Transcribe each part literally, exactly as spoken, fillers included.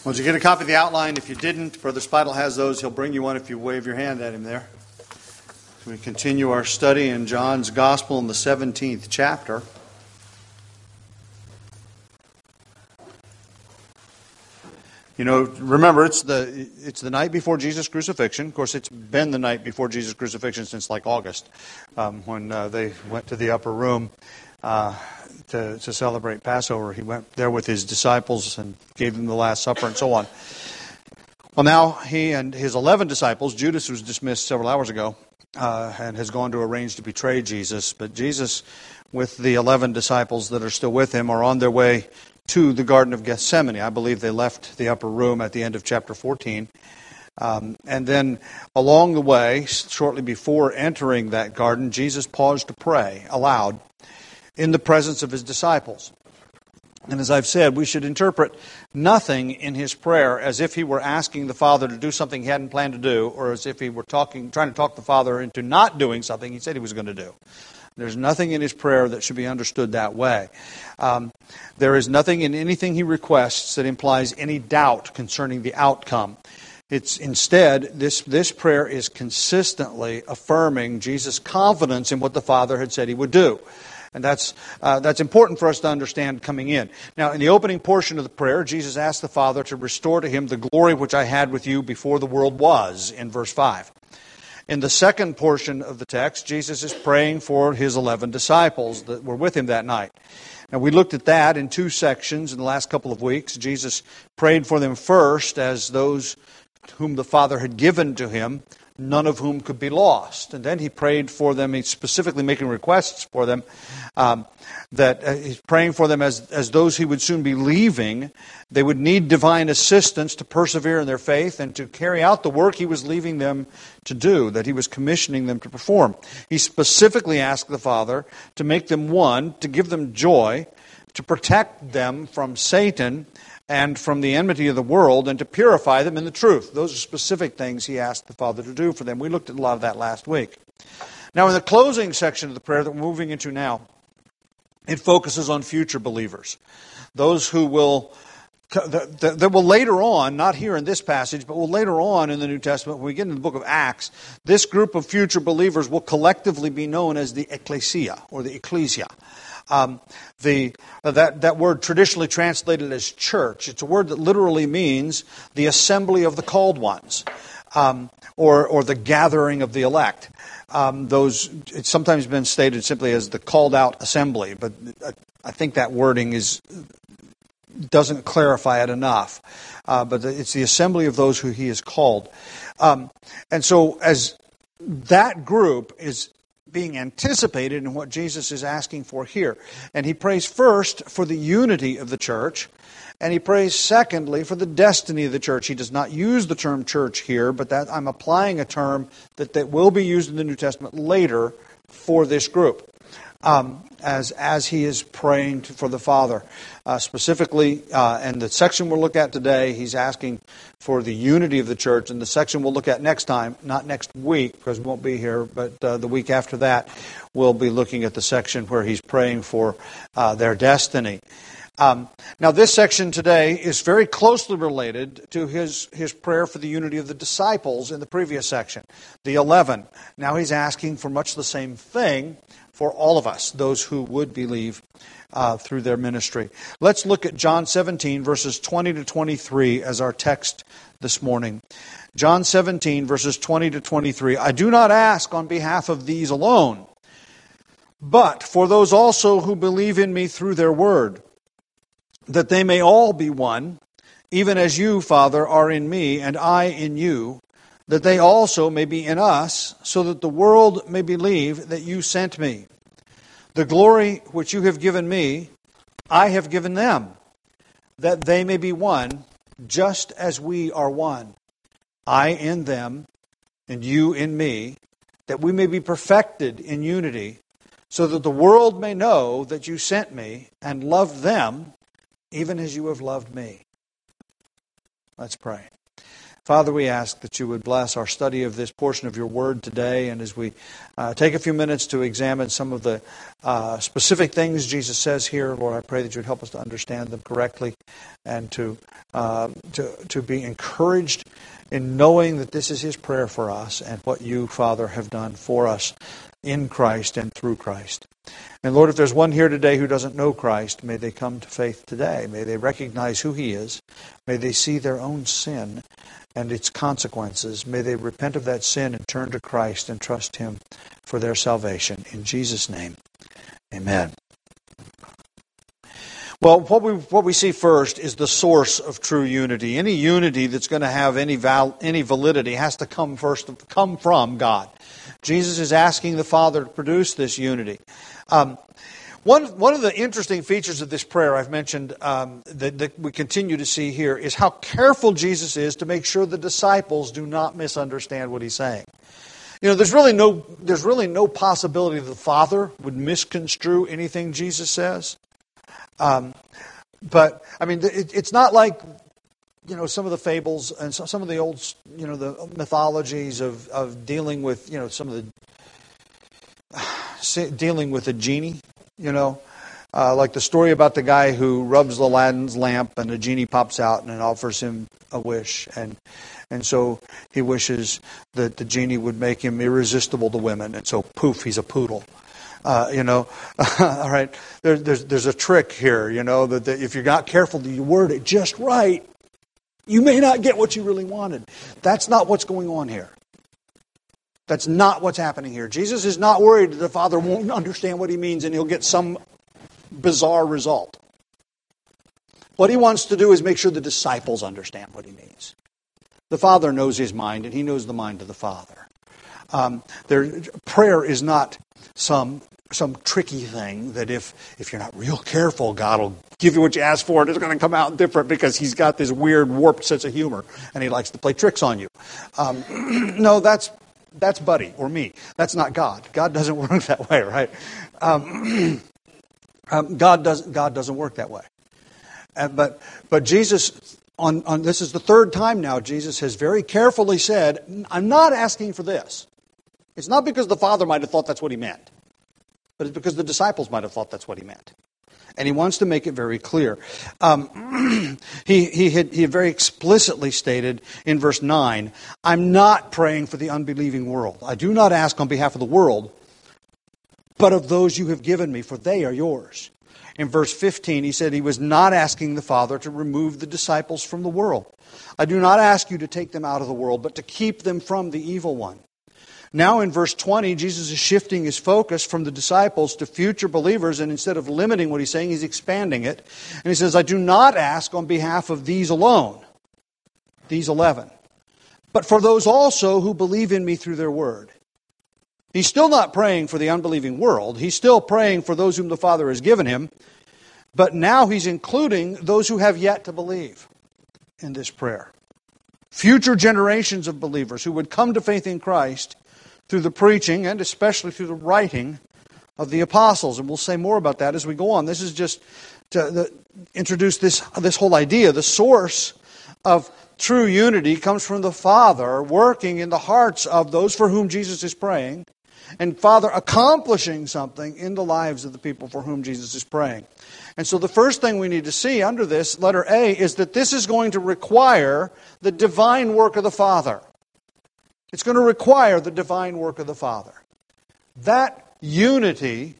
Well, did you get a copy of the outline? If you didn't, Brother Speidel has those. He'll bring you one if you wave your hand at him there. We continue our study in John's Gospel in the seventeenth chapter. You know, remember, it's the it's the night before Jesus' crucifixion. Of course, it's been the night before Jesus' crucifixion since like August, um, when uh, they went to the upper room uh, to, to celebrate Passover. He went there with his disciples and gave them the Last Supper and so on. Well, now he and his eleven disciples, Judas was dismissed several hours ago uh, and has gone to arrange to betray Jesus. But Jesus, with the eleven disciples that are still with him, are on their way to the Garden of Gethsemane. I believe they left the upper room at the end of chapter fourteen. Um, and then along the way, shortly before entering that garden, Jesus paused to pray aloud in the presence of his disciples. And as I've said, we should interpret nothing in his prayer as if he were asking the Father to do something he hadn't planned to do, or as if he were talking, trying to talk the Father into not doing something he said he was going to do. There's nothing in his prayer that should be understood that way. Um, there is nothing in anything he requests that implies any doubt concerning the outcome. It's instead, this, this prayer is consistently affirming Jesus' confidence in what the Father had said he would do. And that's uh, that's important for us to understand coming in. Now, in the opening portion of the prayer, Jesus asked the Father to restore to him the glory which I had with you before the world was, in verse five. In the second portion of the text, Jesus is praying for his eleven disciples that were with him that night. Now, we looked at that in two sections in the last couple of weeks. Jesus prayed for them first as those whom the Father had given to him, none of whom could be lost. And then he prayed for them, he's specifically making requests for them, um, that uh, he's praying for them as, as those he would soon be leaving. They would need divine assistance to persevere in their faith and to carry out the work he was leaving them to do, that he was commissioning them to perform. He specifically asked the Father to make them one, to give them joy, to protect them from Satan and from the enmity of the world, and to purify them in the truth. Those are specific things he asked the Father to do for them. We looked at a lot of that last week. Now, in the closing section of the prayer that we're moving into now, it focuses on future believers. Those who will, that, that, that will later on, not here in this passage, but will later on in the New Testament, when we get into the book of Acts, this group of future believers will collectively be known as the ecclesia, or the ecclesia. Um, the uh, that that word traditionally translated as church. It's a word that literally means the assembly of the called ones, um, or or the gathering of the elect. Um, those it's sometimes been stated simply as the called out assembly, but I think that wording is doesn't clarify it enough. Uh, but it's the assembly of those who he has called, um, and so as that group is being anticipated in what Jesus is asking for here. And he prays first for the unity of the church, and he prays secondly for the destiny of the church. He does not use the term church here, but that I'm applying a term that, that will be used in the New Testament later for this group, um, as, as he is praying to, for the Father. Uh, specifically, uh, and the section we'll look at today, he's asking for the unity of the church. And the section we'll look at next time, not next week, because we won't be here, but uh, the week after that, we'll be looking at the section where he's praying for uh, their destiny. Um, now, this section today is very closely related to his, his prayer for the unity of the disciples in the previous section, the eleven. Now he's asking for much the same thing for all of us, those who would believe uh, through their ministry. Let's look at John seventeen, verses twenty to twenty-three as our text this morning. John seventeen, verses twenty to twenty-three. I do not ask on behalf of these alone, but for those also who believe in me through their word, that they may all be one, even as you, Father, are in me, and I in you, that they also may be in us, so that the world may believe that you sent me. The glory which you have given me, I have given them, that they may be one, just as we are one. I in them, and you in me, that we may be perfected in unity, so that the world may know that you sent me and loved them, even as you have loved me. Let's pray. Father, we ask that you would bless our study of this portion of your word today, and as we uh, take a few minutes to examine some of the uh, specific things Jesus says here, Lord, I pray that you would help us to understand them correctly and to uh, to to be encouraged in knowing that this is his prayer for us and what you, Father, have done for us in Christ and through Christ. And Lord, if there's one here today who doesn't know Christ, may they come to faith today. May they recognize who he is. May they see their own sin and its consequences. May they repent of that sin and turn to Christ and trust him for their salvation. In Jesus' name, amen. Well, what we what we see first is the source of true unity. Any unity that's going to have any val, any validity has to come first come from God. Jesus is asking the Father to produce this unity. Um, one one of the interesting features of this prayer I've mentioned um, that, that we continue to see here is how careful Jesus is to make sure the disciples do not misunderstand what he's saying. You know, there's really no there's really no possibility that the Father would misconstrue anything Jesus says. Um, but I mean, it, it's not like, you know, some of the fables and some of the old, you know, the mythologies of, of dealing with, you know, some of the dealing with a genie, you know, uh, like the story about the guy who rubs Aladdin's lamp and the genie pops out and it offers him a wish, and and so he wishes that the genie would make him irresistible to women, and so poof, he's a poodle. Uh, you know, all right. There, there's there's a trick here. You know that, that if you're not careful, you word it just right, you may not get what you really wanted. That's not what's going on here. That's not what's happening here. Jesus is not worried that the Father won't understand what he means and he'll get some bizarre result. What he wants to do is make sure the disciples understand what he means. The Father knows his mind, and he knows the mind of the Father. Um, there, prayer is not some some tricky thing that if, if you're not real careful, God will give you what you ask for, and it's going to come out different because he's got this weird, warped sense of humor, and he likes to play tricks on you. Um, no, that's that's Buddy or me. That's not God. God doesn't work that way, right? Um, um, God doesn't God doesn't work that way. Uh, but but Jesus, on, on this is the third time now, Jesus has very carefully said, I'm not asking for this. It's not because the Father might have thought that's what he meant, but it's because the disciples might have thought that's what he meant. And he wants to make it very clear. Um, he, he, had, he had very explicitly stated in verse nine, I'm not praying for the unbelieving world. I do not ask on behalf of the world, but of those you have given me, for they are yours. In verse fifteen, he said he was not asking the Father to remove the disciples from the world. I do not ask you to take them out of the world, but to keep them from the evil one. Now in verse twenty, Jesus is shifting his focus from the disciples to future believers, and instead of limiting what he's saying, he's expanding it. And he says, I do not ask on behalf of these alone, these eleven, but for those also who believe in me through their word. He's still not praying for the unbelieving world. He's still praying for those whom the Father has given him, but now he's including those who have yet to believe in this prayer. Future generations of believers who would come to faith in Christ through the preaching and especially through the writing of the apostles. And we'll say more about that as we go on. This is just to the, introduce this, this whole idea. The source of true unity comes from the Father working in the hearts of those for whom Jesus is praying, and Father accomplishing something in the lives of the people for whom Jesus is praying. And so the first thing we need to see under this, letter A, is that this is going to require the divine work of the Father. It's going to require the divine work of the Father. That unity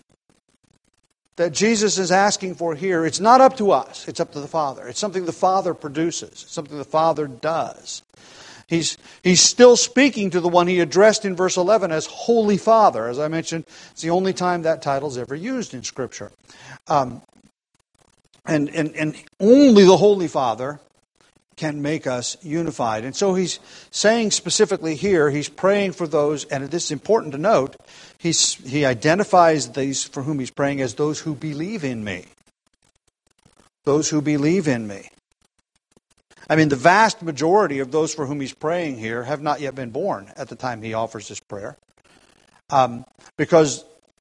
that Jesus is asking for here, it's not up to us. It's up to the Father. It's something the Father produces. It's something the Father does. He's, he's still speaking to the one he addressed in verse eleven as Holy Father. As I mentioned, it's the only time that title is ever used in Scripture. Um, and, and, and only the Holy Father can make us unified. And so he's saying specifically here, he's praying for those, and this is important to note, he's, he identifies these for whom he's praying as those who believe in me. Those who believe in me. I mean, the vast majority of those for whom he's praying here have not yet been born at the time he offers this prayer. Um, because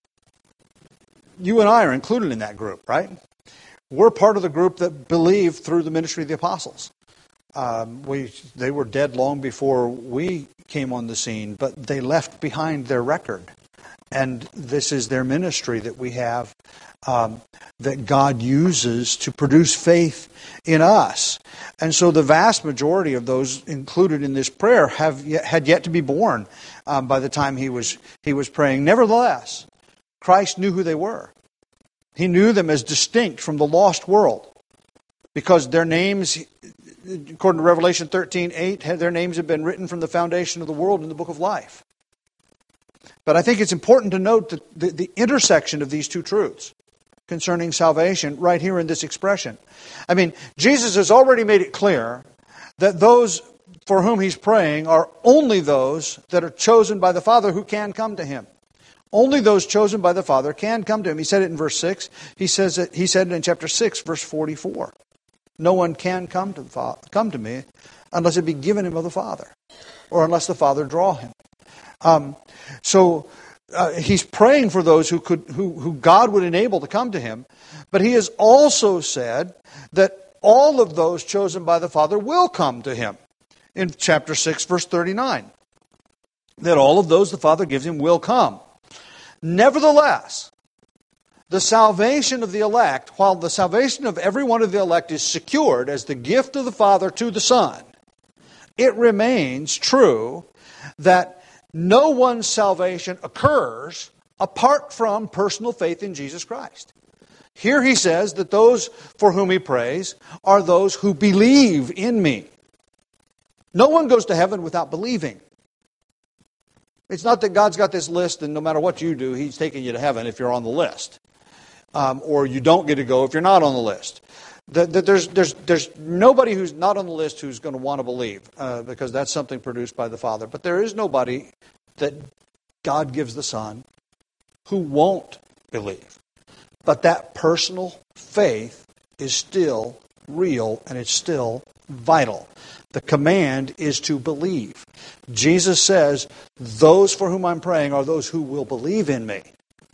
you and I are included in that group, right? We're part of the group that believed through the ministry of the apostles. Um, we they were dead long before we came on the scene, but they left behind their record. And this is their ministry that we have, um, that God uses to produce faith in us. And so the vast majority of those included in this prayer have yet, had yet to be born um, by the time he was he was praying. Nevertheless, Christ knew who they were. He knew them as distinct from the lost world, because their names, according to Revelation thirteen eight, their names have been written from the foundation of the world in the book of life. But I think it's important to note that the, the intersection of these two truths concerning salvation right here in this expression. I mean, Jesus has already made it clear that those for whom He's praying are only those that are chosen by the Father who can come to Him. Only those chosen by the Father can come to Him. He said it in verse six. He says it, He said it in chapter six, verse forty-four. No one can come to the Father, come to me unless it be given him of the Father, or unless the Father draw him. Um, so uh, he's praying for those who could, who, who God would enable to come to Him. But He has also said that all of those chosen by the Father will come to Him. In chapter six, verse thirty-nine, that all of those the Father gives Him will come. Nevertheless, the salvation of the elect, while the salvation of every one of the elect is secured as the gift of the Father to the Son, it remains true that no one's salvation occurs apart from personal faith in Jesus Christ. Here he says that those for whom he prays are those who believe in me. No one goes to heaven without believing. It's not that God's got this list and no matter what you do, He's taking you to heaven if you're on the list. Um, or you don't get to go if you're not on the list. The, the, there's, there's, there's nobody who's not on the list who's going to want to believe, uh, because that's something produced by the Father. But there is nobody that God gives the Son who won't believe. But that personal faith is still real and it's still vital. The command is to believe. Jesus says, those for whom I'm praying are those who will believe in me.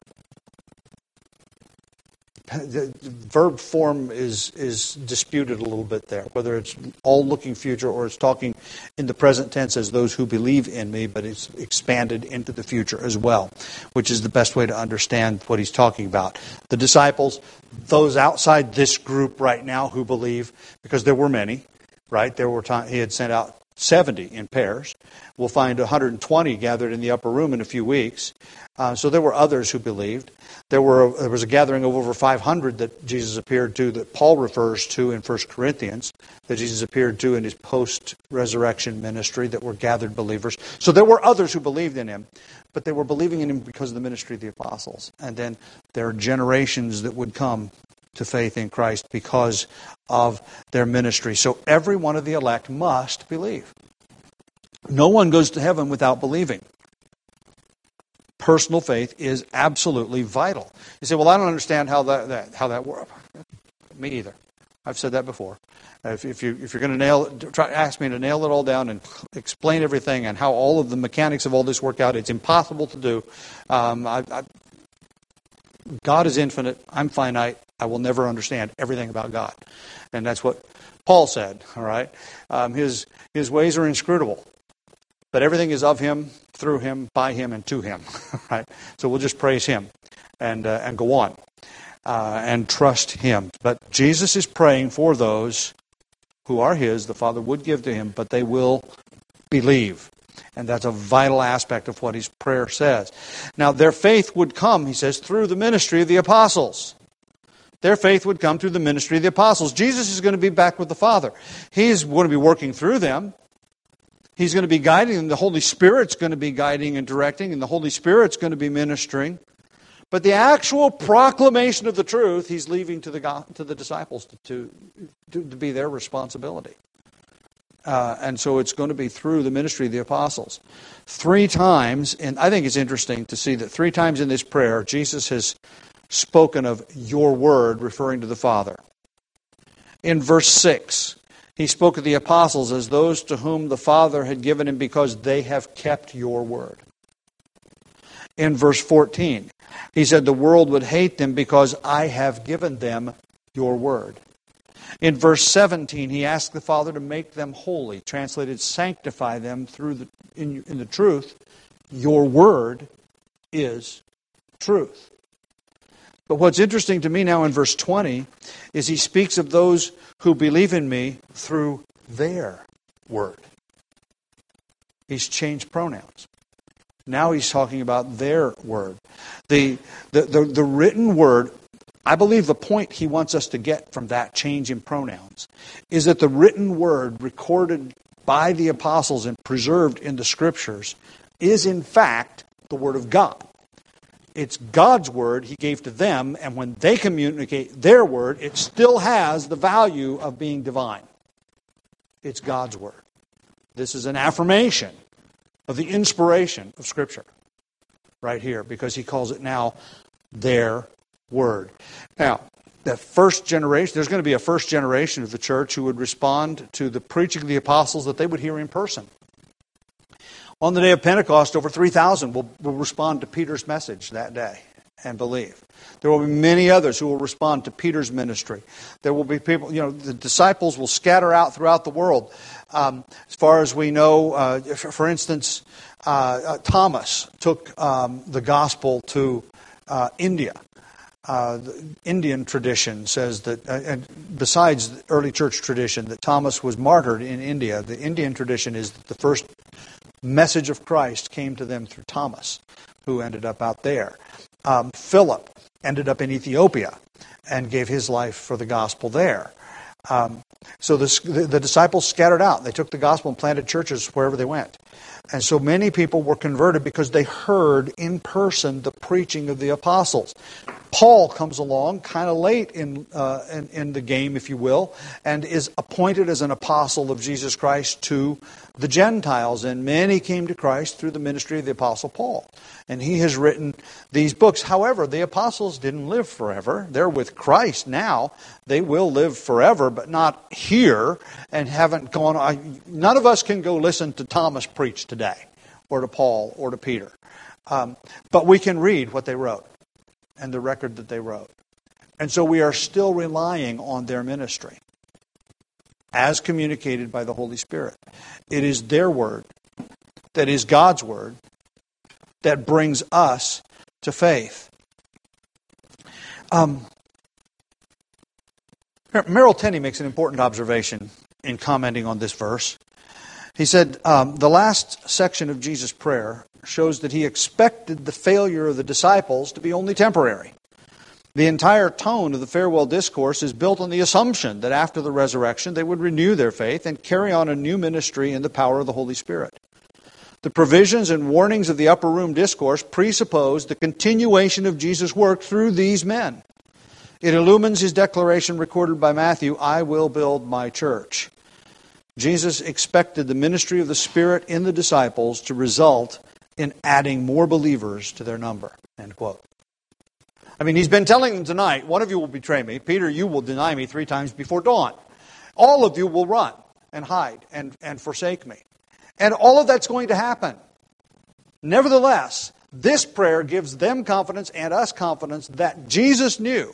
The verb form is is disputed a little bit there, whether it's all looking future or it's talking in the present tense as those who believe in me, but it's expanded into the future as well, which is the best way to understand what he's talking about. The disciples, those outside this group right now who believe, because there were many, right? There were time, he had sent out seventy in pairs. We'll find one hundred twenty gathered in the upper room in a few weeks. Uh, so there were others who believed. There were there was a gathering of over five hundred that Jesus appeared to, that Paul refers to in First Corinthians, that Jesus appeared to in his post-resurrection ministry, that were gathered believers. So there were others who believed in him, but they were believing in him because of the ministry of the apostles. And then there are generations that would come to faith in Christ because of their ministry. So every one of the elect must believe. No one goes to heaven without believing. Personal faith is absolutely vital. You say, well, I don't understand how that, that how that works. Me either. I've said that before. If, if, you, if you're going to nail it, try ask me to nail it all down and explain everything and how all of the mechanics of all this work out, it's impossible to do. Um, I, I, God is infinite. I'm finite. I will never understand everything about God. And that's what Paul said, all right? Um, his, his ways are inscrutable. But everything is of Him, through Him, by Him, and to Him. Right? So we'll just praise Him and uh, and go on uh, and trust Him. But Jesus is praying for those who are His, the Father would give to Him, but they will believe. And that's a vital aspect of what His prayer says. Now, their faith would come, He says, through the ministry of the apostles. Their faith would come through the ministry of the apostles. Jesus is going to be back with the Father. He's going to be working through them. He's going to be guiding them. The Holy Spirit's going to be guiding and directing, and the Holy Spirit's going to be ministering. But the actual proclamation of the truth, He's leaving to the to the disciples to, to, to be their responsibility. Uh, and so it's going to be through the ministry of the apostles. Three times, and I think it's interesting to see that three times in this prayer, Jesus has spoken of your word, referring to the Father. In verse six, He spoke of the apostles as those to whom the Father had given Him because they have kept your word. In verse fourteen, He said the world would hate them because I have given them your word. In verse seventeen, he asked the Father to make them holy, translated sanctify them through the in, in the truth. Your word is truth. But what's interesting to me now in verse twenty is he speaks of those who believe in me through their word. He's changed pronouns. Now he's talking about their word. The, the, the, the written word, I believe the point he wants us to get from that change in pronouns is that the written word recorded by the apostles and preserved in the Scriptures is in fact the Word of God. It's God's word he gave to them, and when they communicate their word, it still has the value of being divine. It's God's word. This is an affirmation of the inspiration of Scripture right here, because he calls it now their word. Now, the first generation, there's going to be a first generation of the church who would respond to the preaching of the apostles that they would hear in person. On the day of Pentecost, over three thousand will, will respond to Peter's message that day and believe. There will be many others who will respond to Peter's ministry. There will be people, you know, the disciples will scatter out throughout the world. Um, as far as we know, uh, for, for instance, uh, uh, Thomas took um, the gospel to uh, India. Uh, the Indian tradition says that, uh, and besides the early church tradition, that Thomas was martyred in India. The Indian tradition is that the first message of Christ came to them through Thomas, who ended up out there. Um, Philip ended up in Ethiopia and gave his life for the gospel there. Um, so the, the, the disciples scattered out. They took the gospel and planted churches wherever they went. And so many people were converted because they heard in person the preaching of the apostles. Paul comes along kind of late in, uh, in in the game, if you will, and is appointed as an apostle of Jesus Christ to the Gentiles. And many came to Christ through the ministry of the apostle Paul. And he has written these books. However, the apostles didn't live forever. They're with Christ now. They will live forever, but not here, and haven't gone on. None of us can go listen to Thomas preach today, or to Paul, or to Peter. Um, but we can read what they wrote and the record that they wrote. And so we are still relying on their ministry as communicated by the Holy Spirit. It is their word, that is God's word, that brings us to faith. Um, Merrill Tenney makes an important observation in commenting on this verse. He said, um, the last section of Jesus' prayer shows that he expected the failure of the disciples to be only temporary. The entire tone of the farewell discourse is built on the assumption that after the resurrection they would renew their faith and carry on a new ministry in the power of the Holy Spirit. The provisions and warnings of the upper room discourse presuppose the continuation of Jesus' work through these men. It illumines his declaration recorded by Matthew, I will build my church. Jesus expected the ministry of the Spirit in the disciples to result in adding more believers to their number. End quote. I mean, he's been telling them tonight, one of you will betray me. Peter, you will deny me three times before dawn. All of you will run and hide and, and forsake me. And all of that's going to happen. Nevertheless, this prayer gives them confidence and us confidence that Jesus knew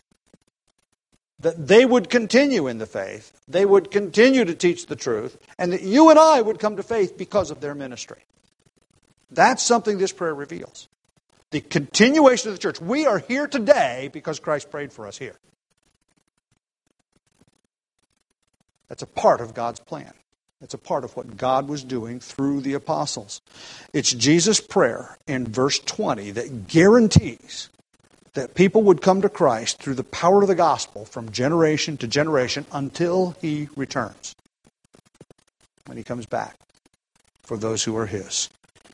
that they would continue in the faith, they would continue to teach the truth, and that you and I would come to faith because of their ministry. That's something this prayer reveals. The continuation of the church. We are here today because Christ prayed for us here. That's a part of God's plan. It's a part of what God was doing through the apostles. It's Jesus' prayer in verse twenty that guarantees that people would come to Christ through the power of the gospel from generation to generation until he returns. When he comes back for those who are his.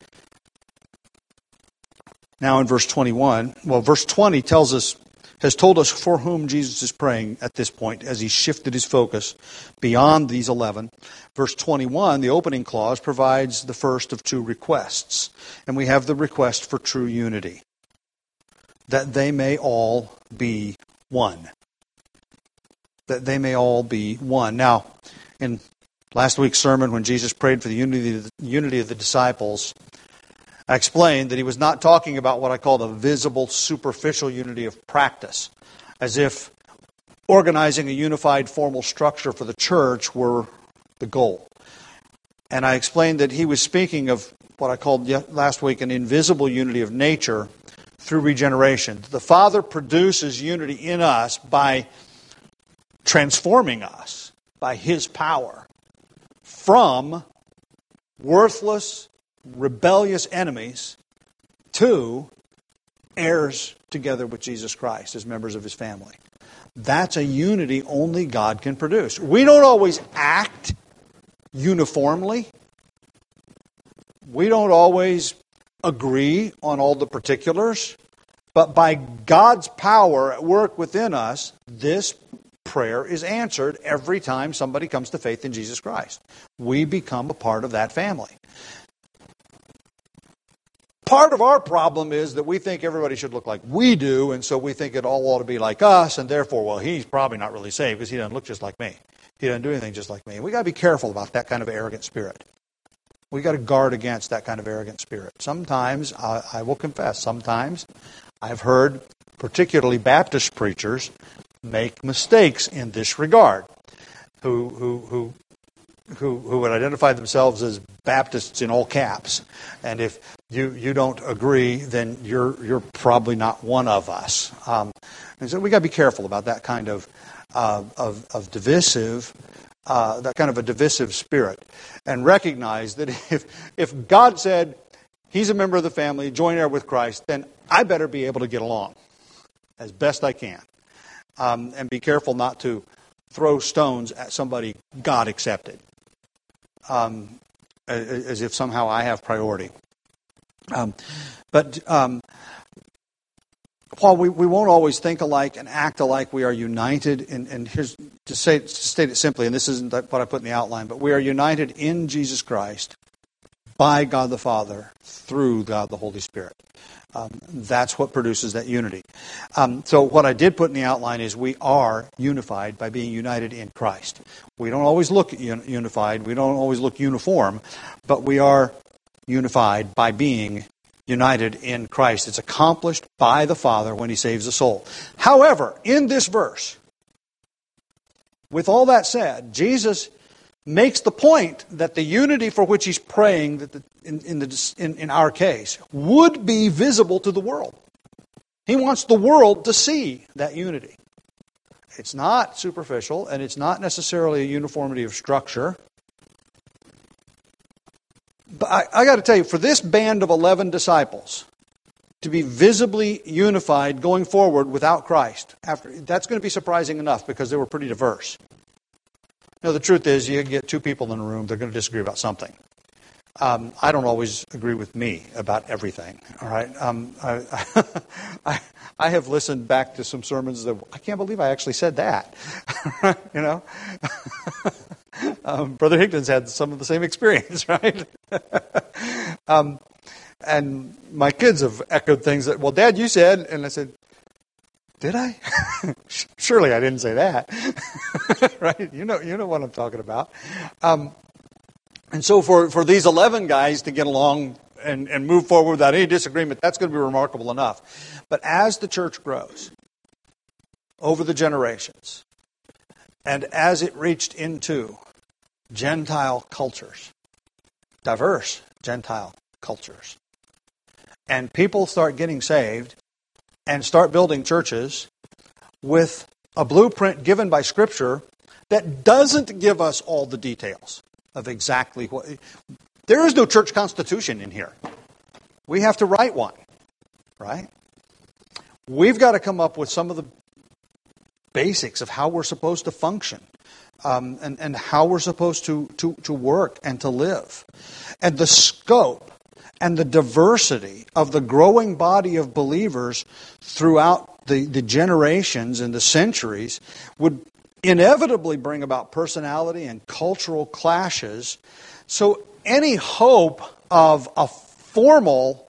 Now in verse twenty-one, well, verse twenty tells us, has told us for whom Jesus is praying at this point as he shifted his focus beyond these eleven. Verse twenty-one, the opening clause, provides the first of two requests. And we have the request for true unity. That they may all be one. That they may all be one. Now, in last week's sermon, when Jesus prayed for the unity of the, unity of the disciples, I explained that he was not talking about what I call the visible, superficial unity of practice, as if organizing a unified formal structure for the church were the goal. And I explained that he was speaking of what I called last week an invisible unity of nature through regeneration. The Father produces unity in us by transforming us by His power from worthless, rebellious enemies to heirs together with Jesus Christ as members of His family. That's a unity only God can produce. We don't always act uniformly. We don't always agree on all the particulars. But by God's power at work within us, this prayer is answered every time somebody comes to faith in Jesus Christ. We become a part of that family. Part of our problem is that we think everybody should look like we do, and so we think it all ought to be like us, and therefore, well, he's probably not really saved because he doesn't look just like me. He doesn't do anything just like me. We've got to be careful about that kind of arrogant spirit. We've got to guard against that kind of arrogant spirit. Sometimes, I, I will confess, sometimes I've heard particularly Baptist preachers make mistakes in this regard, who who who who who would identify themselves as Baptists in all caps. And if you you don't agree, then you're you're probably not one of us. Um, and so we got to be careful about that kind of uh, of of divisive. Uh, that kind of a divisive spirit, and recognize that if if God said he's a member of the family, joint heir with Christ, then I better be able to get along as best I can, um, and be careful not to throw stones at somebody God accepted, um, as if somehow I have priority. Um, but um, while we, we won't always think alike and act alike, we are united. In, and here's to say to state it simply, and this isn't what I put in the outline, but we are united in Jesus Christ by God the Father through God the Holy Spirit. Um, that's what produces that unity. Um, so what I did put in the outline is we are unified by being united in Christ. We don't always look un- unified. We don't always look uniform, but we are unified by being united in Christ. It's accomplished by the Father when He saves a soul. However, in this verse, with all that said, Jesus makes the point that the unity for which He's praying, that the, in, in, the, in, in our case, would be visible to the world. He wants the world to see that unity. It's not superficial, and it's not necessarily a uniformity of structure. But I, I got to tell you, for this band of eleven disciples to be visibly unified going forward without Christ, after that's going to be surprising enough because they were pretty diverse. You know, the truth is, you get two people in a room, they're going to disagree about something. Um, I don't always agree with me about everything. All right, um, I, I, I have listened back to some sermons that I can't believe I actually said that. You know, um, Brother Higdon's had some of the same experience, right? um, and my kids have echoed things that, well, Dad, you said, and I said, did I? Surely I didn't say that. Right? You know, you know what I'm talking about. Um, and so for, for these eleven guys to get along and, and move forward without any disagreement, that's going to be remarkable enough. But as the church grows over the generations, and as it reached into Gentile cultures, diverse Gentile cultures, and people start getting saved, and start building churches with a blueprint given by Scripture that doesn't give us all the details of exactly what... There is no church constitution in here. We have to write one, right? We've got to come up with some of the basics of how we're supposed to function, um, and, and how we're supposed to, to, to work and to live. And the scope and the diversity of the growing body of believers throughout the, the generations and the centuries would inevitably bring about personality and cultural clashes. So any hope of a formal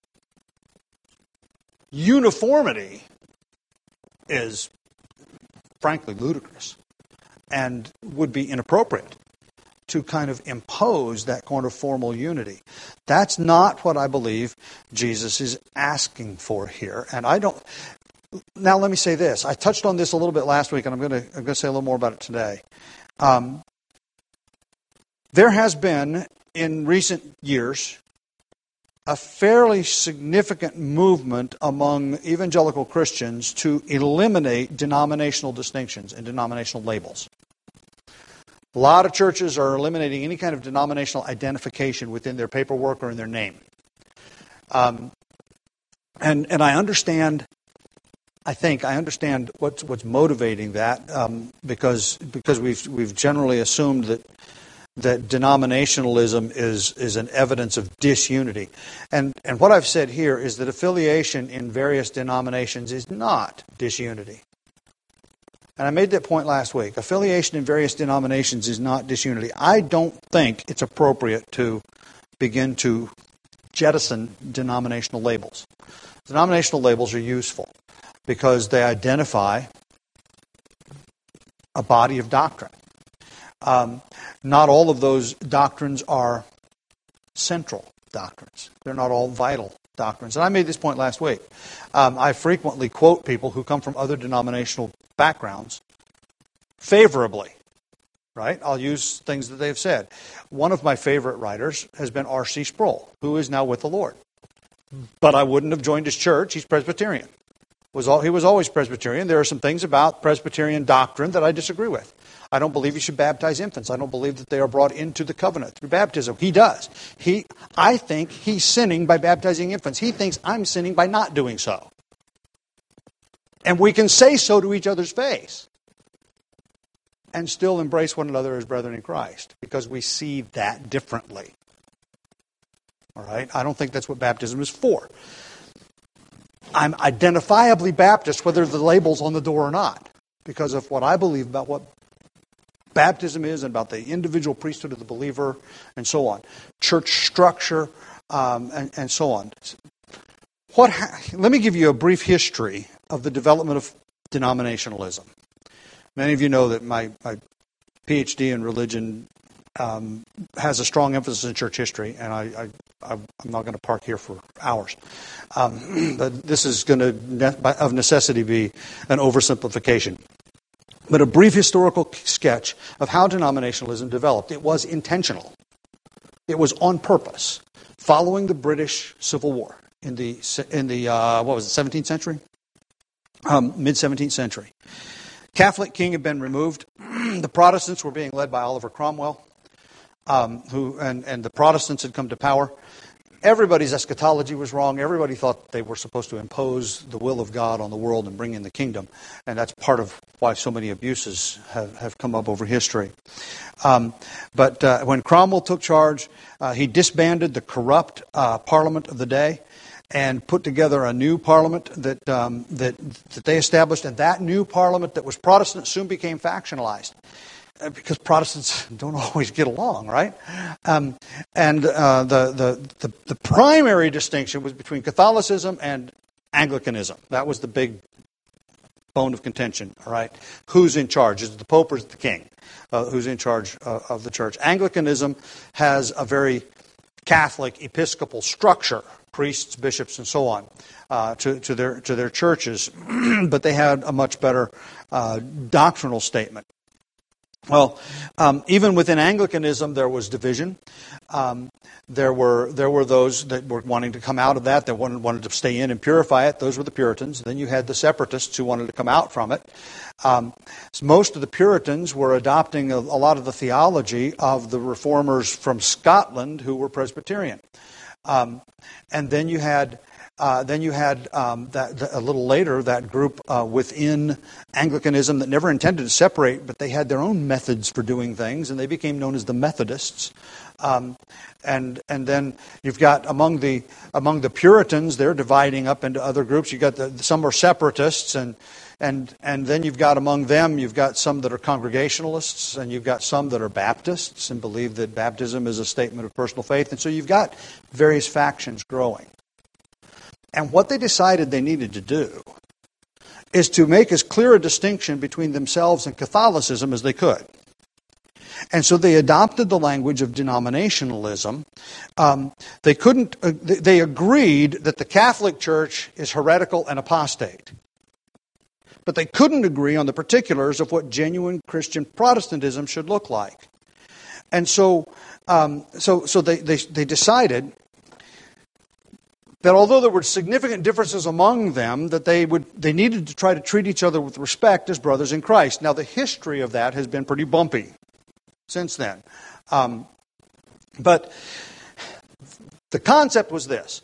uniformity is frankly ludicrous and would be inappropriate to kind of impose that kind of formal unity. That's not what I believe Jesus is asking for here. And I don't, Now let me say this. I touched on this a little bit last week, and I'm going to, I'm going to say a little more about it today. Um, there has been, in recent years, a fairly significant movement among evangelical Christians to eliminate denominational distinctions and denominational labels. A lot of churches are eliminating any kind of denominational identification within their paperwork or in their name. Um, and and I understand, I think I understand what's what's motivating that um, because because we've we've generally assumed that that denominationalism is is an evidence of disunity. And and what I've said here is that affiliation in various denominations is not disunity. And I made that point last week. Affiliation in various denominations is not disunity. I don't think it's appropriate to begin to jettison denominational labels. Denominational labels are useful because they identify a body of doctrine. Um, not all of those doctrines are central doctrines. They're not all vital doctrines. And I made this point last week. Um, I frequently quote people who come from other denominational backgrounds favorably. Right? I'll use things that they've said. One of my favorite writers has been R C Sproul, who is now with the Lord. But I wouldn't have joined his church. He's Presbyterian. Was all, he was always Presbyterian. There are some things about Presbyterian doctrine that I disagree with. I don't believe you should baptize infants. I don't believe that they are brought into the covenant through baptism. He does. He, I think he's sinning by baptizing infants. He thinks I'm sinning by not doing so. And we can say so to each other's face and still embrace one another as brethren in Christ because we see that differently. All right? I don't think that's what baptism is for. I'm identifiably Baptist whether the label's on the door or not because of what I believe about what baptism is and about the individual priesthood of the believer and so on. Church structure um, and, and so on. What? Ha- Let me give you a brief history of the development of denominationalism. Many of you know that my, my P H D in religion um, has a strong emphasis in church history, and I, I, I'm not going to park here for hours. Um, but this is going to, ne- of necessity, be an oversimplification. But a brief historical sketch of how denominationalism developed. It was intentional. It was on purpose, following the British Civil War in the in the uh, what was it, seventeenth century, um, mid seventeenth century. Catholic king had been removed. The Protestants were being led by Oliver Cromwell, um, who and, and the Protestants had come to power. Everybody's eschatology was wrong. Everybody thought they were supposed to impose the will of God on the world and bring in the kingdom. And that's part of why so many abuses have, have come up over history. Um, but uh, when Cromwell took charge, uh, he disbanded the corrupt uh, parliament of the day and put together a new parliament that, um, that, that they established. And that new parliament that was Protestant soon became factionalized. Because Protestants don't always get along, right? Um, and uh, the, the, the, the primary distinction was between Catholicism and Anglicanism. That was the big bone of contention, all right? Who's in charge? Is it the Pope or is it the King? Uh, who's in charge uh, of the church? Anglicanism has a very Catholic episcopal structure, priests, bishops, and so on, uh, to, to, their, to their churches. But they had a much better uh, doctrinal statement. Well, um, even within Anglicanism, there was division. Um, there were there were those that were wanting to come out of that, that wanted, wanted to stay in and purify it. Those were the Puritans. Then you had the separatists who wanted to come out from it. Um, most of the Puritans were adopting a, a lot of the theology of the reformers from Scotland who were Presbyterian. Um, and then you had... Uh, then you had um, that, the, a little later that group uh, within Anglicanism that never intended to separate, but they had their own methods for doing things, and they became known as the Methodists. Um, and and then you've got among the among the Puritans, they're dividing up into other groups. You got the, some are separatists, and and and then you've got among them you've got some that are Congregationalists, and you've got some that are Baptists and believe that baptism is a statement of personal faith. And so you've got various factions growing. And what they decided they needed to do is to make as clear a distinction between themselves and Catholicism as they could. And so they adopted the language of denominationalism. Um, they couldn't. Uh, they agreed that the Catholic Church is heretical and apostate. But they couldn't agree on the particulars of what genuine Christian Protestantism should look like. And so um, so, so they, they, they decided that although there were significant differences among them, that they would they needed to try to treat each other with respect as brothers in Christ. Now, the history of that has been pretty bumpy since then. Um, but the concept was this.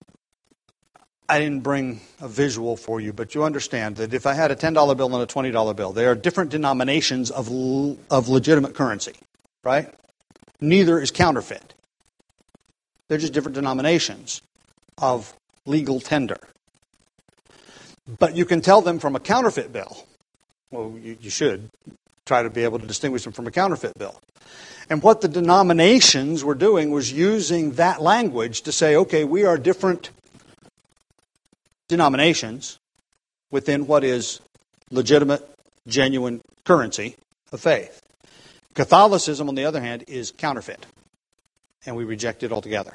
I didn't bring a visual for you, but you understand that if I had a ten dollar bill and a twenty dollar bill, they are different denominations of of legitimate currency, right? Neither is counterfeit. They're just different denominations of legal tender. But you can tell them from a counterfeit bill. Well, you, you should try to be able to distinguish them from a counterfeit bill. And what the denominations were doing was using that language to say, okay, we are different denominations within what is legitimate, genuine currency of faith. Catholicism, on the other hand, is counterfeit. And we reject it altogether.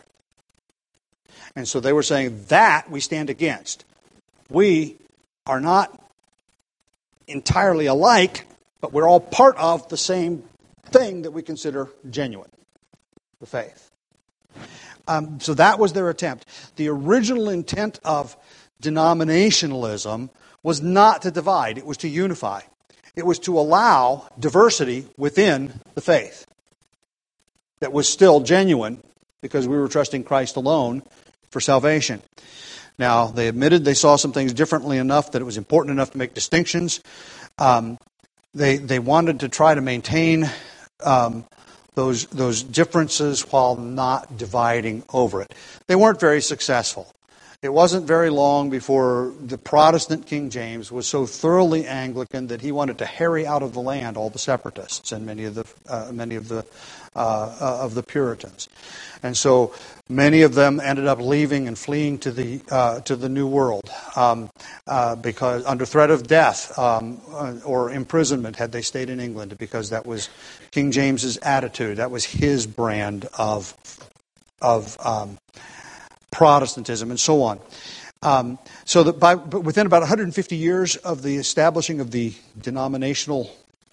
And so they were saying that we stand against. We are not entirely alike, but we're all part of the same thing that we consider genuine, the faith. Um, so that was their attempt. The original intent of denominationalism was not to divide, it was to unify. It was to allow diversity within the faith that was still genuine because we were trusting Christ alone for salvation. Now, they admitted they saw some things differently enough that it was important enough to make distinctions. Um, they they wanted to try to maintain um, those those differences while not dividing over it. They weren't very successful. It wasn't very long before the Protestant King James was so thoroughly Anglican that he wanted to harry out of the land all the separatists and many of the uh, many of the uh, uh, of the Puritans, and so many of them ended up leaving and fleeing to the uh, to the New World um, uh, because under threat of death um, or imprisonment had they stayed in England, because that was King James's attitude. That was his brand of of um, Protestantism, and so on. Um, so that by but within about one hundred fifty years of the establishing of the denominational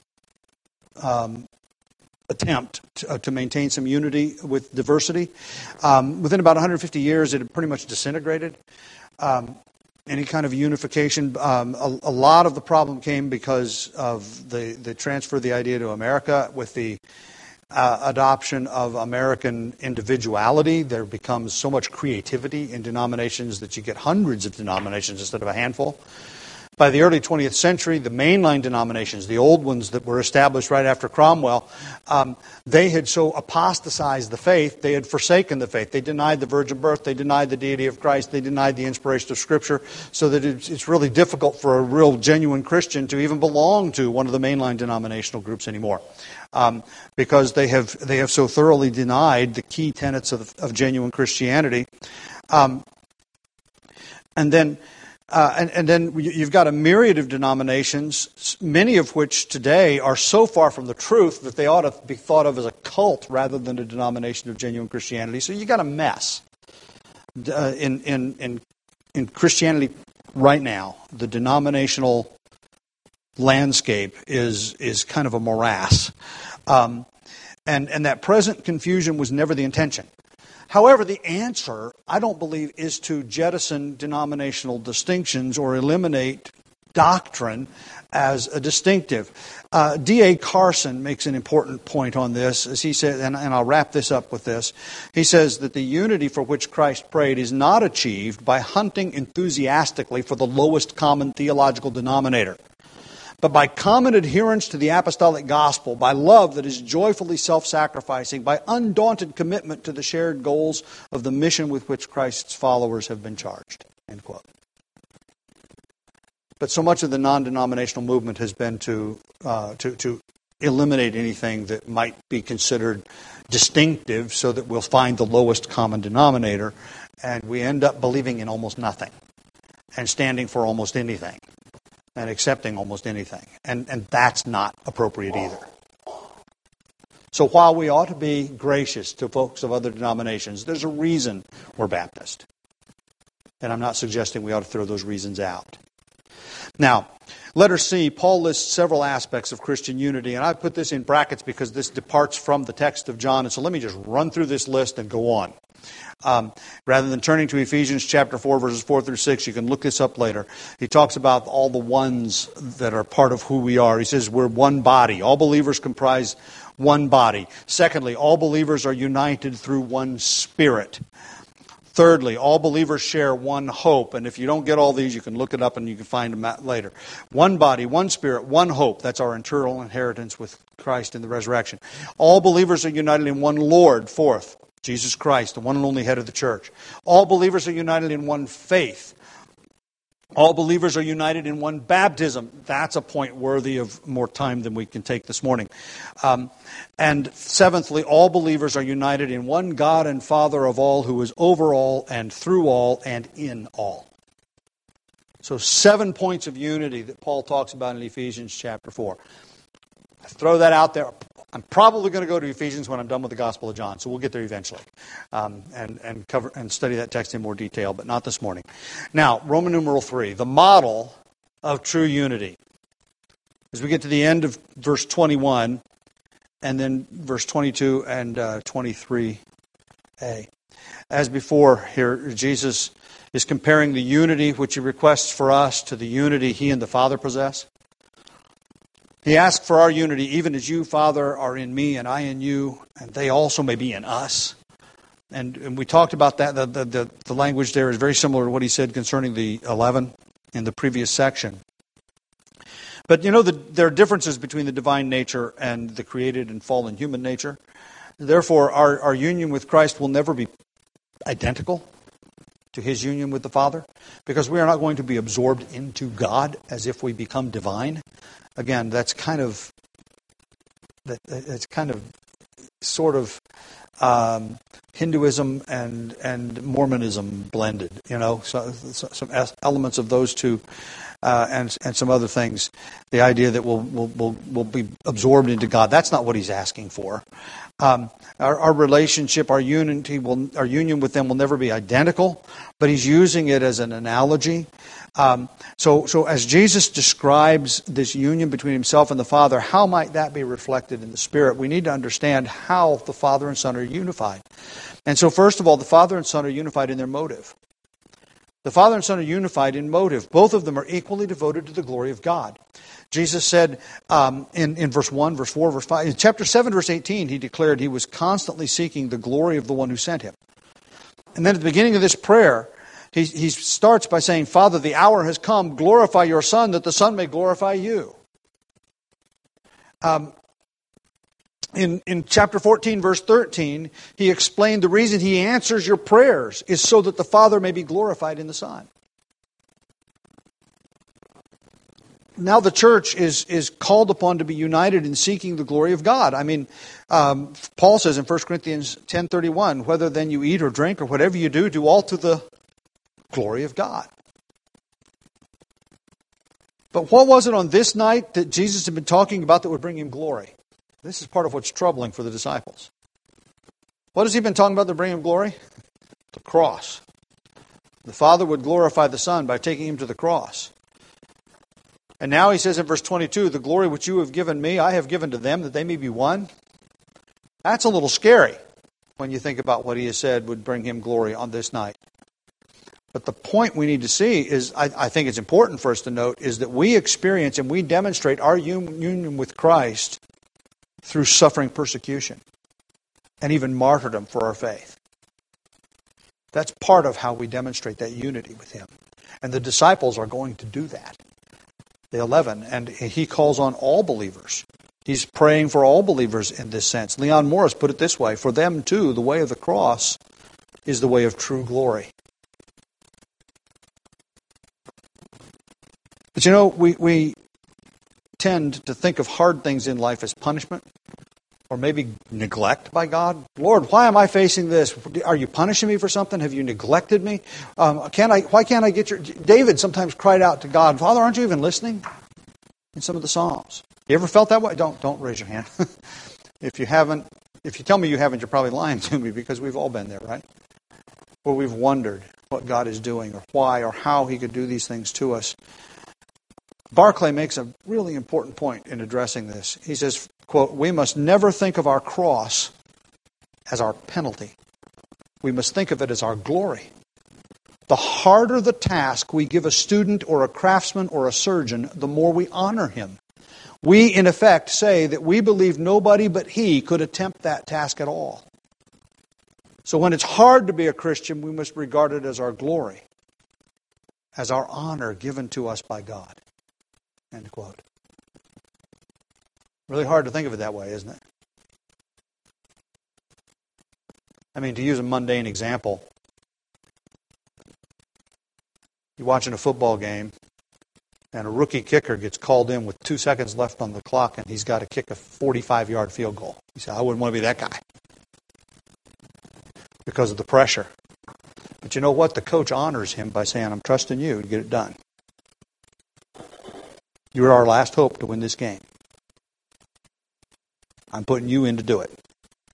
um, attempt to, uh, to maintain some unity with diversity, um, within about one hundred fifty years, it had pretty much disintegrated. Um, any kind of unification, um, a, a lot of the problem came because of the, the transfer of the idea to America with the Uh, adoption of American individuality. There becomes so much creativity in denominations that you get hundreds of denominations instead of a handful. By the early twentieth century, the mainline denominations, the old ones that were established right after Cromwell, um, they had so apostatized the faith, they had forsaken the faith. They denied the virgin birth, they denied the deity of Christ, they denied the inspiration of Scripture, so that it's, it's really difficult for a real genuine Christian to even belong to one of the mainline denominational groups anymore. Um, because they have they have so thoroughly denied the key tenets of, of genuine Christianity, um, and then uh, and, and then you've got a myriad of denominations, many of which today are so far from the truth that they ought to be thought of as a cult rather than a denomination of genuine Christianity. So you got a mess uh, in in in in Christianity right now. The denominational landscape is is kind of a morass. Um, and, and that present confusion was never the intention. However, the answer, I don't believe, is to jettison denominational distinctions or eliminate doctrine as a distinctive. Uh, D A Carson makes an important point on this, as he says, and, and I'll wrap this up with this. He says that the unity for which Christ prayed is not achieved by hunting enthusiastically for the lowest common theological denominator, but by common adherence to the apostolic gospel, by love that is joyfully self-sacrificing, by undaunted commitment to the shared goals of the mission with which Christ's followers have been charged. End quote. But so much of the non-denominational movement has been to uh, to, to eliminate anything that might be considered distinctive, so that we'll find the lowest common denominator, and we end up believing in almost nothing and standing for almost anything and accepting almost anything. And, and that's not appropriate either. So while we ought to be gracious to folks of other denominations, there's a reason we're Baptist. And I'm not suggesting we ought to throw those reasons out. Now, letter C, Paul lists several aspects of Christian unity, and I put this in brackets because this departs from the text of John, and so let me just run through this list and go on. Um, rather than turning to Ephesians chapter four, verses four through six, you can look this up later. He talks about all the ones that are part of who we are. He says we're one body. All believers comprise one body. Secondly, all believers are united through one Spirit. Thirdly, all believers share one hope. And if you don't get all these, you can look it up and you can find them out later. One body, one Spirit, one hope. That's our eternal inheritance with Christ in the resurrection. All believers are united in one Lord. Fourth, Jesus Christ, the one and only head of the church. All believers are united in one faith. All believers are united in one baptism. That's a point worthy of more time than we can take this morning. Um, and seventhly, all believers are united in one God and Father of all, who is over all and through all and in all. So seven points of unity that Paul talks about in Ephesians chapter four. I throw that out there. I'm probably going to go to Ephesians when I'm done with the Gospel of John, so we'll get there eventually, um, and and cover and study that text in more detail, but not this morning. Now, Roman numeral three, the model of true unity. As we get to the end of verse twenty-one, and then verse twenty-two and uh, twenty-three a. As before, here Jesus is comparing the unity which he requests for us to the unity he and the Father possess. He asks for our unity, even as you, Father, are in me and I in you, and they also may be in us. And, and we talked about that. The, the, the, the language there is very similar to what he said concerning the eleven in the previous section. But you know, the, there are differences between the divine nature and the created and fallen human nature. Therefore, our, our union with Christ will never be identical to his union with the Father, because we are not going to be absorbed into God as if we become divine. Again, that's kind of that it's kind of sort of um, Hinduism and and Mormonism blended, you know, so, so, some elements of those two, uh, and and some other things. The idea that we'll we'll we'll, we'll be absorbed into God. That's not what he's asking for. Um, our, our relationship, our unity, will, our union with them will never be identical, but he's using it as an analogy. Um, so, so as Jesus describes this union between himself and the Father, how might that be reflected in the Spirit? We need to understand how the Father and Son are unified. And so, first of all, the Father and Son are unified in their motive. The Father and Son are unified in motive. Both of them are equally devoted to the glory of God. Jesus said um, in, in verse one, verse four, verse five, in chapter seven, verse eighteen, he declared he was constantly seeking the glory of the one who sent him. And then at the beginning of this prayer, he, he starts by saying, Father, the hour has come, glorify your Son, that the Son may glorify you. Um, in, in chapter fourteen, verse thirteen, he explained the reason he answers your prayers is so that the Father may be glorified in the Son. Now the church is, is called upon to be united in seeking the glory of God. I mean, um, Paul says in First Corinthians ten thirty-one, whether then you eat or drink or whatever you do, do all to the glory of God. But what was it on this night that Jesus had been talking about that would bring him glory? This is part of what's troubling for the disciples. What has he been talking about that would bring him glory? The cross. The Father would glorify the Son by taking him to the cross. And now he says in verse twenty-two, the glory which you have given me, I have given to them, that they may be one. That's a little scary when you think about what he has said would bring him glory on this night. But the point we need to see is, I, I think it's important for us to note, is that we experience and we demonstrate our union with Christ through suffering persecution and even martyrdom for our faith. That's part of how we demonstrate that unity with him. And the disciples are going to do that. The eleven, and he calls on all believers. He's praying for all believers in this sense. Leon Morris put it this way, for them too, the way of the cross is the way of true glory. But you know, we, we tend to think of hard things in life as punishment, or maybe neglect by God. Lord, why am I facing this? Are you punishing me for something? Have you neglected me? Um, can I? Why can't I get your... David sometimes cried out to God, Father, aren't you even listening? In some of the Psalms. You ever felt that way? Don't don't raise your hand. If you haven't, if you tell me you haven't, you're probably lying to me, because we've all been there, right? Where we've wondered what God is doing, or why, or how he could do these things to us. Barclay makes a really important point in addressing this. He says, quote, "We must never think of our cross as our penalty. We must think of it as our glory. The harder the task we give a student or a craftsman or a surgeon, the more we honor him. We, in effect, say that we believe nobody but he could attempt that task at all. So when it's hard to be a Christian, we must regard it as our glory, as our honor given to us by God." End quote. Really hard to think of it that way, isn't it? I mean, to use a mundane example, you're watching a football game, and a rookie kicker gets called in with two seconds left on the clock, and he's got to kick a forty-five-yard field goal. You say, "I wouldn't want to be that guy," because of the pressure. But you know what? The coach honors him by saying, "I'm trusting you to get it done. You're our last hope to win this game. I'm putting you in to do it."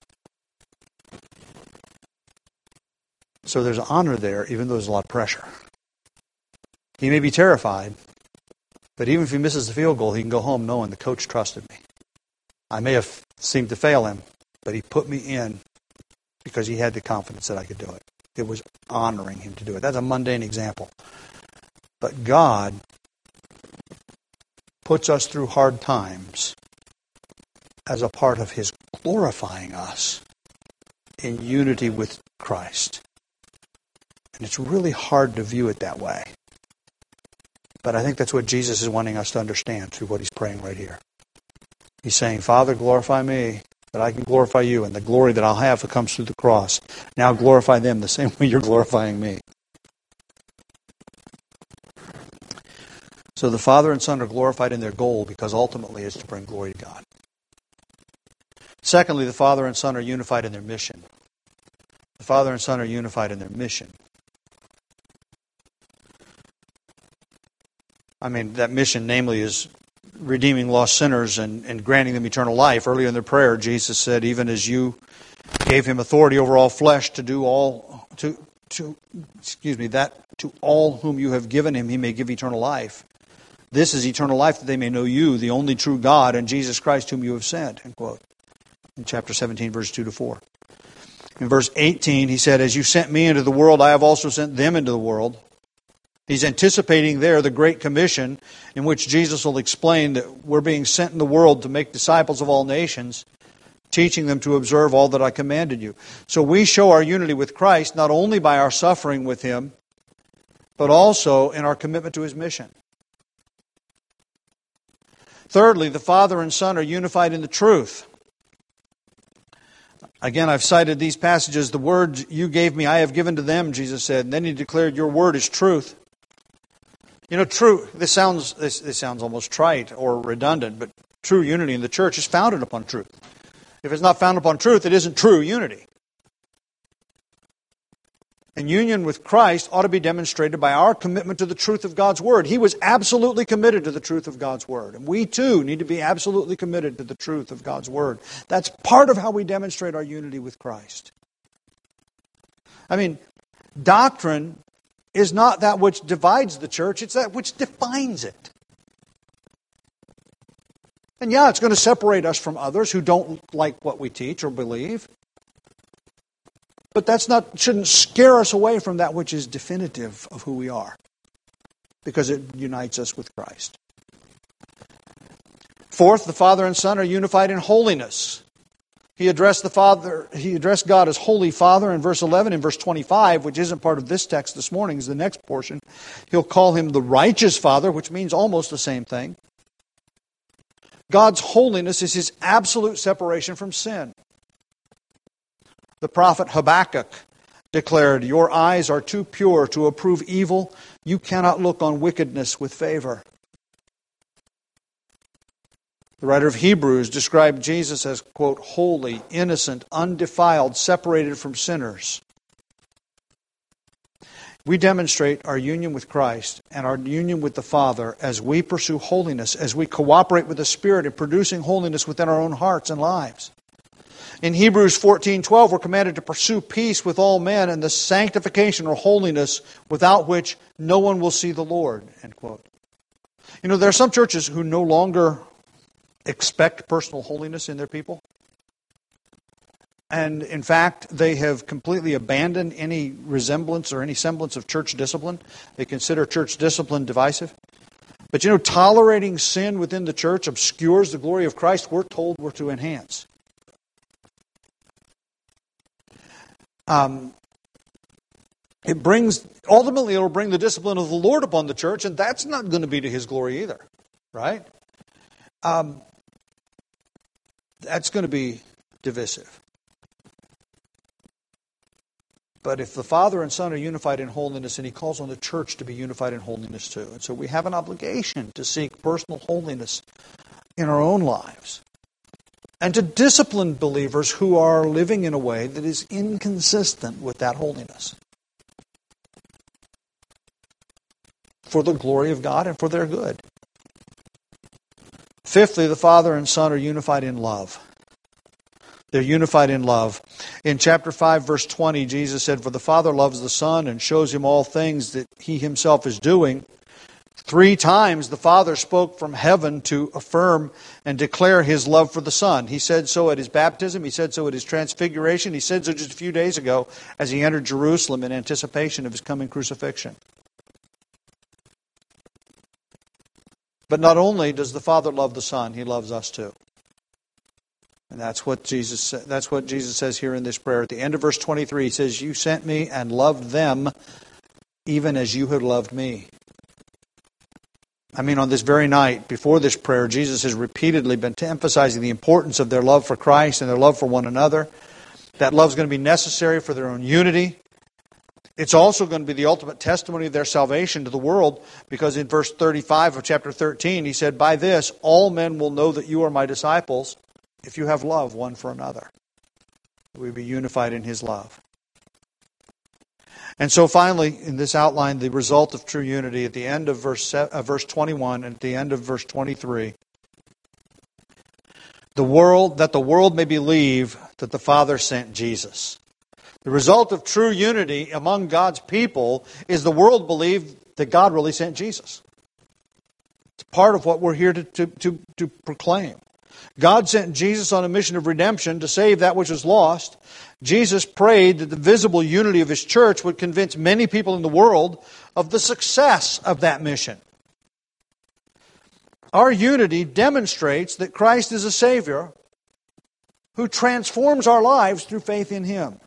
So there's honor there, even though there's a lot of pressure. He may be terrified, but even if he misses the field goal, he can go home knowing the coach trusted me. I may have seemed to fail him, but he put me in because he had the confidence that I could do it. It was honoring him to do it. That's a mundane example. But God puts us through hard times as a part of His glorifying us in unity with Christ. And it's really hard to view it that way. But I think that's what Jesus is wanting us to understand through what He's praying right here. He's saying, "Father, glorify me, that I can glorify you, and the glory that I'll have that comes through the cross. Now glorify them the same way you're glorifying me." So the Father and Son are glorified in their goal because ultimately it's to bring glory to God. Secondly, the Father and Son are unified in their mission. The Father and Son are unified in their mission. I mean, that mission, namely, is redeeming lost sinners and, and granting them eternal life. Earlier in the prayer, Jesus said, "Even as you gave him authority over all flesh to do all to to excuse me, that to all whom you have given him, he may give eternal life. This is eternal life, that they may know you, the only true God, and Jesus Christ, whom you have sent." End quote. In chapter seventeen, verses two to four. In verse eighteen, he said, "As you sent me into the world, I have also sent them into the world." He's anticipating there the Great Commission, in which Jesus will explain that we're being sent in the world to make disciples of all nations, teaching them to observe all that I commanded you. So we show our unity with Christ not only by our suffering with Him, but also in our commitment to His mission. Thirdly, the Father and Son are unified in the truth. Again, I've cited these passages. "The word you gave me, I have given to them," Jesus said. And then He declared, "Your word is truth." You know, true, this sounds this, this sounds almost trite or redundant, but true unity in the church is founded upon truth. If it's not founded upon truth, it isn't true unity. And union with Christ ought to be demonstrated by our commitment to the truth of God's Word. He was absolutely committed to the truth of God's Word. And we too need to be absolutely committed to the truth of God's Word. That's part of how we demonstrate our unity with Christ. I mean, doctrine is not that which divides the church, it's that which defines it. And yeah, it's going to separate us from others who don't like what we teach or believe. But that's not shouldn't scare us away from that which is definitive of who we are, because it unites us with Christ. Fourth, the Father and Son are unified in holiness. He addressed the Father, he addressed God as Holy Father in verse eleven. In verse twenty-five, which isn't part of this text this morning, is the next portion. He'll call Him the Righteous Father, which means almost the same thing. God's holiness is His absolute separation from sin. The prophet Habakkuk declared, "Your eyes are too pure to approve evil. You cannot look on wickedness with favor." The writer of Hebrews described Jesus as, quote, "holy, innocent, undefiled, separated from sinners." We demonstrate our union with Christ and our union with the Father as we pursue holiness, as we cooperate with the Spirit in producing holiness within our own hearts and lives. In Hebrews fourteen twelve, we're commanded to pursue peace with all men and the sanctification or holiness without which no one will see the Lord, end quote. You know, there are some churches who no longer expect personal holiness in their people. And in fact, they have completely abandoned any resemblance or any semblance of church discipline. They consider church discipline divisive. But you know, tolerating sin within the church obscures the glory of Christ we're told we're to enhance. Um, it brings, ultimately it'll bring the discipline of the Lord upon the church, and that's not going to be to His glory either. Right? Um, that's going to be divisive. But if the Father and Son are unified in holiness, and He calls on the church to be unified in holiness too. And so we have an obligation to seek personal holiness in our own lives. And to discipline believers who are living in a way that is inconsistent with that holiness. For the glory of God and for their good. Fifthly, the Father and Son are unified in love. They're unified in love. In chapter five, verse twenty, Jesus said, "For the Father loves the Son and shows Him all things that He Himself is doing." Three times the Father spoke from heaven to affirm and declare His love for the Son. He said so at His baptism. He said so at His transfiguration. He said so just a few days ago as He entered Jerusalem in anticipation of His coming crucifixion. But not only does the Father love the Son, He loves us too. And that's what Jesus that's what Jesus says here in this prayer. At the end of verse twenty-three, He says, "You sent me and loved them even as you have loved me." I mean, on this very night, before this prayer, Jesus has repeatedly been emphasizing the importance of their love for Christ and their love for one another. That love is going to be necessary for their own unity. It's also going to be the ultimate testimony of their salvation to the world, because in verse thirty-five of chapter thirteen, He said, "By this, all men will know that you are my disciples, if you have love one for another." We be unified in His love. And so finally, in this outline, the result of true unity at the end of verse uh, verse twenty-one and at the end of verse twenty-three. The world, that the world may believe that the Father sent Jesus. The result of true unity among God's people is the world believe that God really sent Jesus. It's part of what we're here to, to, to, to proclaim. God sent Jesus on a mission of redemption to save that which was lost. Jesus prayed that the visible unity of His church would convince many people in the world of the success of that mission. Our unity demonstrates that Christ is a Savior who transforms our lives through faith in Him.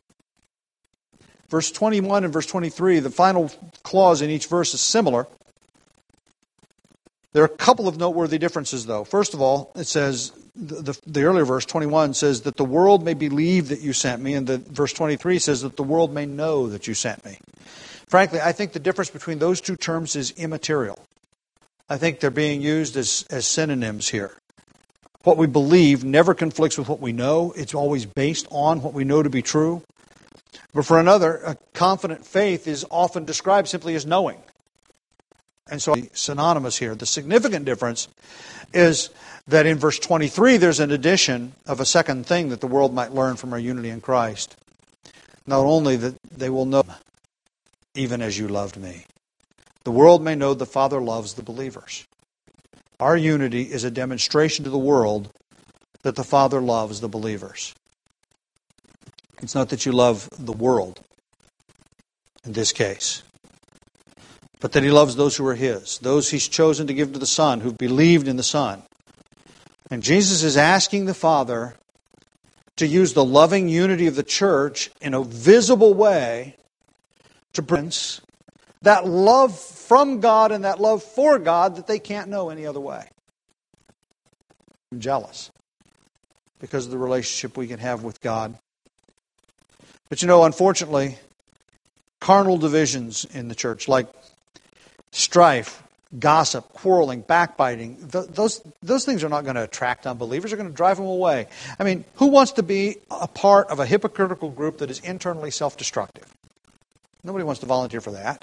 Verse twenty-one and verse twenty-three, the final clause in each verse is similar. There are a couple of noteworthy differences, though. First of all, it says, the, the, the earlier verse, twenty-one, says that the world may believe that you sent me, and the verse twenty-three says that the world may know that you sent me. Frankly, I think the difference between those two terms is immaterial. I think they're being used as, as synonyms here. What we believe never conflicts with what we know. It's always based on what we know to be true. But for another, a confident faith is often described simply as knowing. And so synonymous here. The significant difference is that in verse twenty-three there's an addition of a second thing that the world might learn from our unity in Christ. Not only that they will know, even as you loved me. The world may know the Father loves the believers. Our unity is a demonstration to the world that the Father loves the believers. It's not that you love the world, in this case, but that He loves those who are His, those He's chosen to give to the Son, who've believed in the Son. And Jesus is asking the Father to use the loving unity of the church in a visible way to bring that love from God and that love for God that they can't know any other way. I'm jealous because of the relationship we can have with God. But you know, unfortunately, carnal divisions in the church, like strife, gossip, quarreling, backbiting, th- those those things are not going to attract unbelievers. They're going to drive them away. I mean, who wants to be a part of a hypocritical group that is internally self-destructive? Nobody wants to volunteer for that.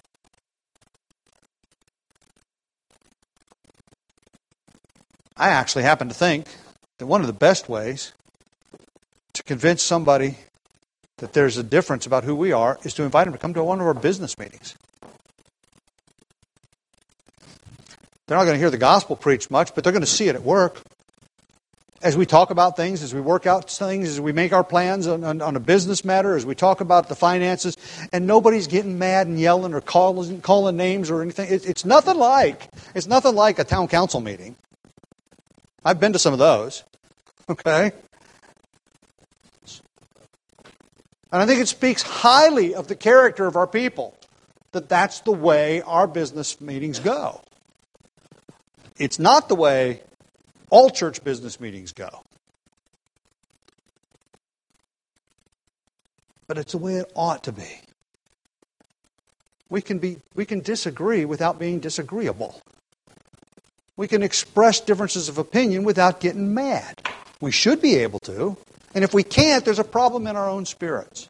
I actually happen to think that one of the best ways to convince somebody that there's a difference about who we are is to invite them to come to one of our business meetings. They're not going to hear the gospel preached much, but they're going to see it at work. As we talk about things, as we work out things, as we make our plans on, on, on a business matter, as we talk about the finances, and nobody's getting mad and yelling or calling, calling names or anything. It, it's nothing like it's nothing like a town council meeting. I've been to some of those. Okay? And I think it speaks highly of the character of our people that that's the way our business meetings go. It's not the way all church business meetings go. But it's the way it ought to be. We can be we can disagree without being disagreeable. We can express differences of opinion without getting mad. We should be able to. And if we can't, there's a problem in our own spirits.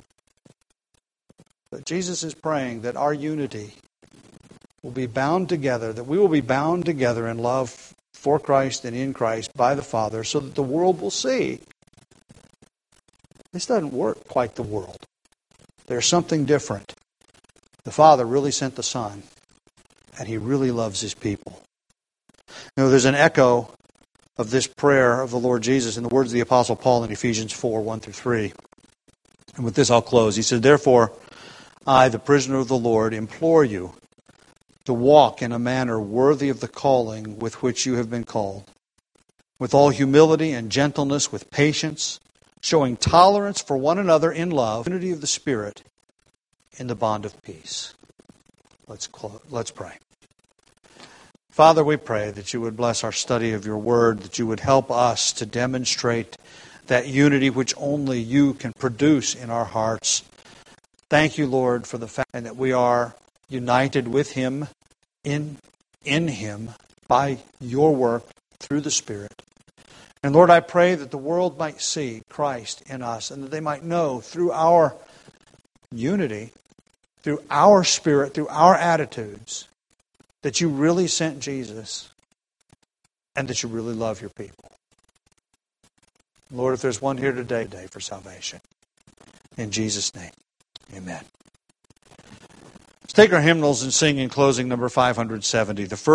But Jesus is praying that our unity will be bound together, that we will be bound together in love for Christ and in Christ by the Father, so that the world will see this doesn't work quite the world. There's something different. The Father really sent the Son, and He really loves His people. You know, there's an echo of this prayer of the Lord Jesus in the words of the Apostle Paul in Ephesians four, one through three. And with this I'll close. He said, "Therefore, I, the prisoner of the Lord, implore you to walk in a manner worthy of the calling with which you have been called, with all humility and gentleness, with patience, showing tolerance for one another in love, unity of the Spirit, in the bond of peace." Let's close. Let's pray. Father, we pray that you would bless our study of your word, that you would help us to demonstrate that unity which only you can produce in our hearts. Thank you, Lord, for the fact that we are united with Him, in, in Him, by your work through the Spirit. And Lord, I pray that the world might see Christ in us, and that they might know through our unity, through our spirit, through our attitudes, that you really sent Jesus and that you really love your people. Lord, if there's one here today, today for salvation, in Jesus' name, amen. Let's take our hymnals and sing in closing number five hundred seventy. The first